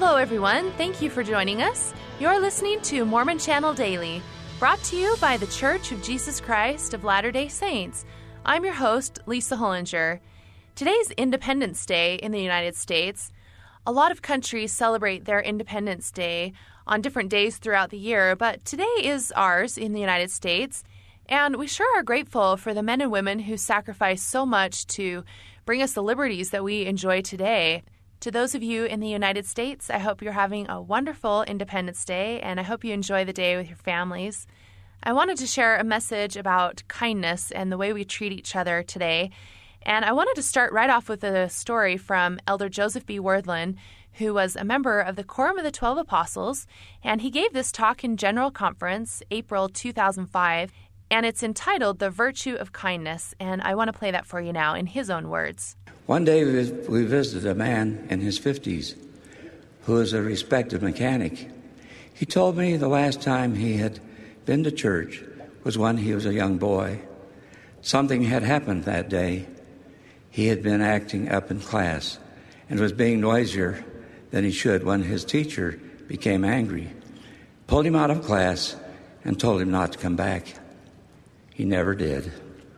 Hello, everyone. Thank you for joining us. You're listening to Mormon Channel Daily, brought to you by The Church of Jesus Christ of Latter-day Saints. I'm your host, Lisa Hollinger. Today's Independence Day in the United States. A lot of countries celebrate their Independence Day on different days throughout the year, but today is ours in the United States, and we sure are grateful for the men and women who sacrifice so much to bring us the liberties that we enjoy today. To those of you in the United States, I hope you're having a wonderful Independence Day, and I hope you enjoy the day with your families. I wanted to share a message about kindness and the way we treat each other today. And I wanted to start right off with a story from Elder Joseph B. Wordlin, who was a member of the Quorum of the 12 Apostles, and he gave this talk in General Conference, April 2005, and it's entitled The Virtue of Kindness, and I want to play that for you now in his own words. One day we visited a man in his 50s who was a respected mechanic. He told me the last time he had been to church was when he was a young boy. Something had happened that day. He had been acting up in class and was being noisier than he should when his teacher became angry, pulled him out of class, and told him not to come back. He never did.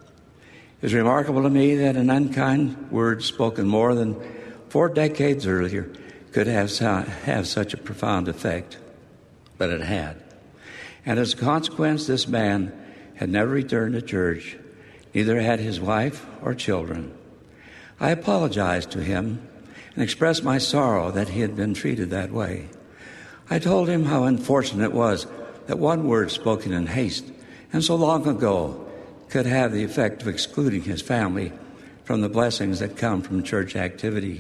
It was remarkable to me that an unkind word spoken more than 4 decades earlier could have such a profound effect. But it had. And as a consequence, this man had never returned to church, neither had his wife or children. I apologized to him and expressed my sorrow that he had been treated that way. I told him how unfortunate it was that one word spoken in haste and so long ago could have the effect of excluding his family from the blessings that come from church activity.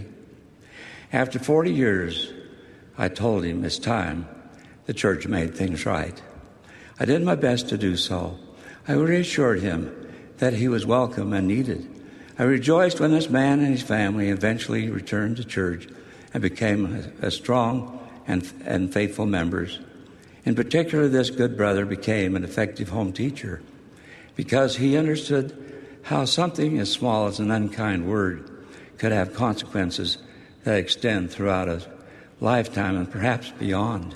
After 40 years, I told him it's time the church made things right. I did my best to do so. I reassured him that he was welcome and needed. I rejoiced when this man and his family eventually returned to church and became a strong and faithful members. In particular, this good brother became an effective home teacher because he understood how something as small as an unkind word could have consequences that extend throughout a lifetime and perhaps beyond.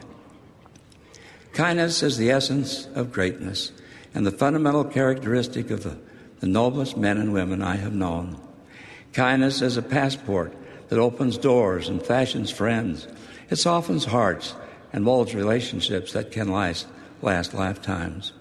Kindness is the essence of greatness and the fundamental characteristic of the noblest men and women I have known. Kindness is a passport that opens doors and fashions friends. It softens hearts and molds relationships that can last lifetimes.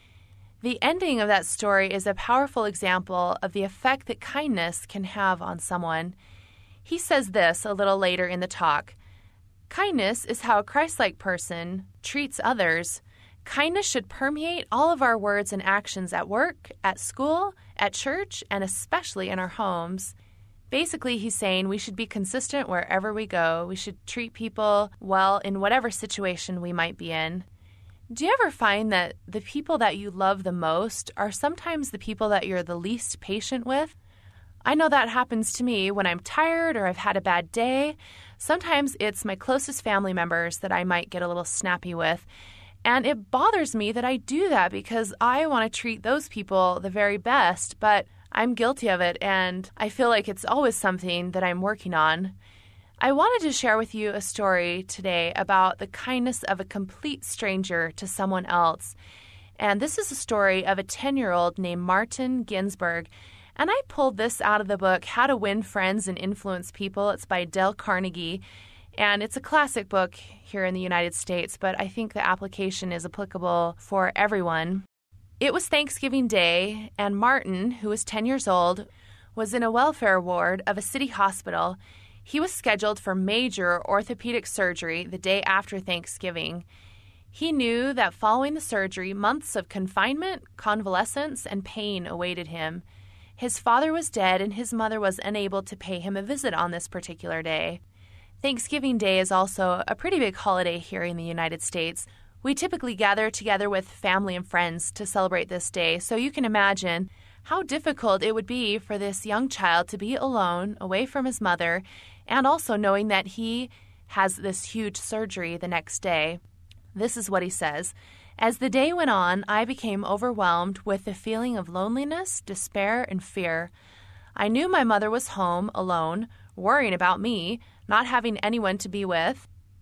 The ending of that story is a powerful example of the effect that kindness can have on someone. He says this a little later in the talk. Kindness is how a Christ-like person treats others. Kindness should permeate all of our words and actions at work, at school, at church, and especially in our homes. Basically, he's saying we should be consistent wherever we go. We should treat people well in whatever situation we might be in. Do you ever find that the people that you love the most are sometimes the people that you're the least patient with? I know that happens to me when I'm tired or I've had a bad day. Sometimes it's my closest family members that I might get a little snappy with. And it bothers me that I do that because I want to treat those people the very best, but I'm guilty of it, and I feel like it's always something that I'm working on. I wanted to share with you a story today about the kindness of a complete stranger to someone else. And this is a story of a 10-year-old named Martin Ginsburg. And I pulled this out of the book, How to Win Friends and Influence People. It's by Dale Carnegie. And it's a classic book here in the United States, but I think the application is applicable for everyone. It was Thanksgiving Day, and Martin, who was 10 years old, was in a welfare ward of a city hospital. He was scheduled for major orthopedic surgery the day after Thanksgiving. He knew that following the surgery, months of confinement, convalescence, and pain awaited him. His father was dead, and his mother was unable to pay him a visit on this particular day. Thanksgiving Day is also a pretty big holiday here in the United States. We typically gather together with family and friends to celebrate this day, so you can imagine how difficult it would be for this young child to be alone, away from his mother, and also knowing that he has this huge surgery the next day. This is what he says. As the day went on, I became overwhelmed with the feeling of loneliness, despair, and fear. I knew my mother was home, alone, worrying about me, not having anyone to be with.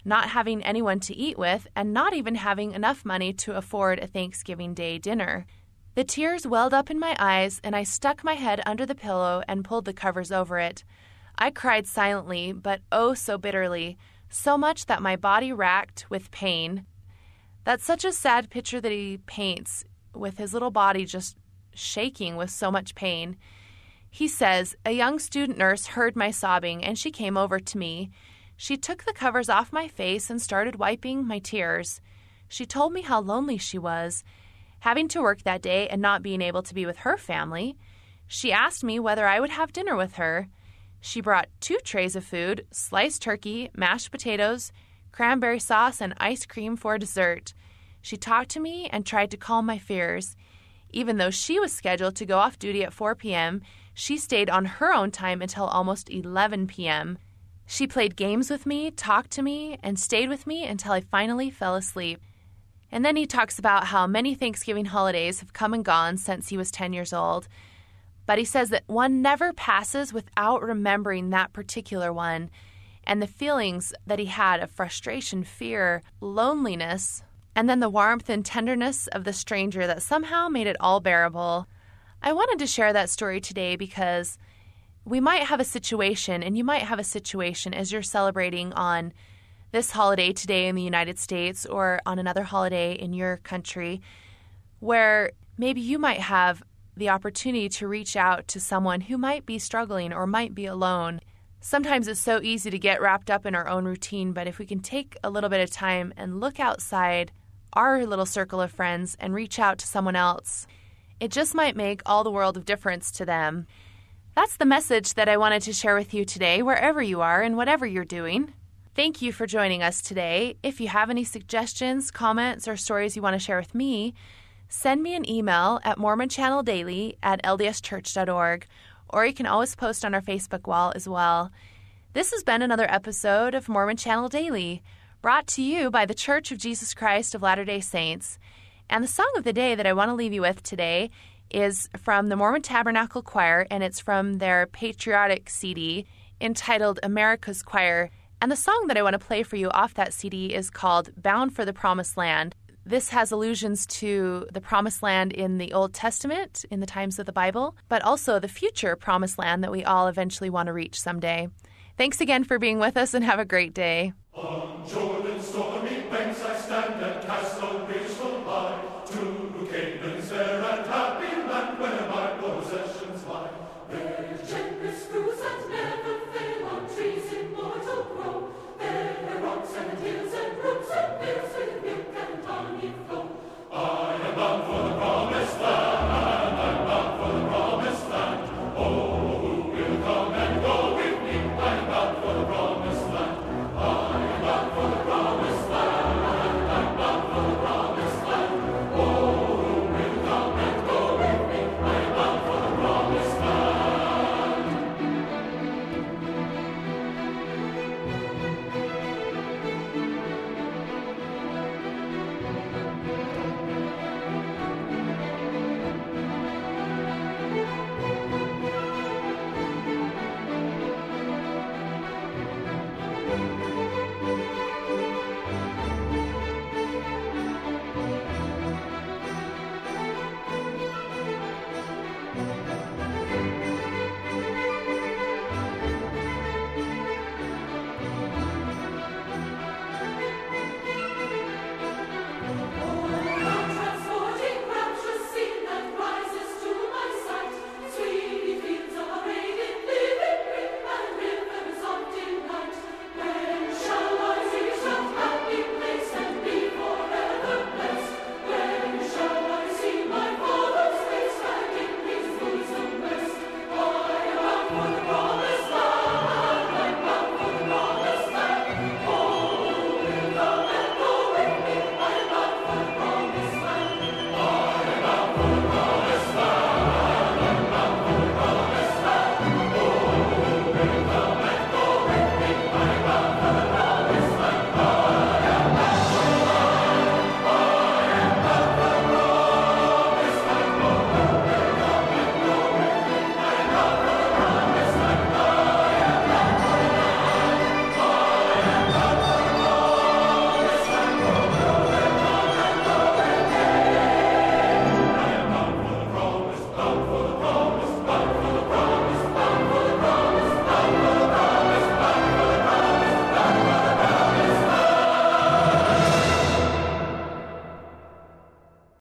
not having anyone to eat with, and not even having enough money to afford a Thanksgiving Day dinner. The tears welled up in my eyes, and I stuck my head under the pillow and pulled the covers over it. I cried silently, but oh so bitterly, so much that my body racked with pain. That's such a sad picture that he paints, with his little body just shaking with so much pain. He says, a young student nurse heard my sobbing, and she came over to me. She took the covers off my face and started wiping my tears. She told me how lonely she was, having to work that day and not being able to be with her family. She asked me whether I would have dinner with her. She brought 2 trays of food, sliced turkey, mashed potatoes, cranberry sauce, and ice cream for dessert. She talked to me and tried to calm my fears. Even though she was scheduled to go off duty at 4 p.m., she stayed on her own time until almost 11 p.m. She played games with me, talked to me, and stayed with me until I finally fell asleep. And then he talks about how many Thanksgiving holidays have come and gone since he was 10 years old. But he says that one never passes without remembering that particular one and the feelings that he had of frustration, fear, loneliness, and then the warmth and tenderness of the stranger that somehow made it all bearable. I wanted to share that story today because we might have a situation, and you might have a situation as you're celebrating on this holiday today in the United States or on another holiday in your country, where maybe you might have the opportunity to reach out to someone who might be struggling or might be alone. Sometimes it's so easy to get wrapped up in our own routine, but if we can take a little bit of time and look outside our little circle of friends and reach out to someone else, it just might make all the world of difference to them. That's the message that I wanted to share with you today, wherever you are and whatever you're doing. Thank you for joining us today. If you have any suggestions, comments, or stories you want to share with me, send me an email at mormonchanneldaily@ldschurch.org, or you can always post on our Facebook wall as well. This has been another episode of Mormon Channel Daily, brought to you by the Church of Jesus Christ of Latter-day Saints. And the song of the day that I want to leave you with today is from the Mormon Tabernacle Choir, and it's from their patriotic CD entitled America's Choir. And the song that I want to play for you off that CD is called Bound for the Promised Land. This has allusions to the Promised Land in the Old Testament, in the times of the Bible, but also the future Promised Land that we all eventually want to reach someday. Thanks again for being with us, and have a great day.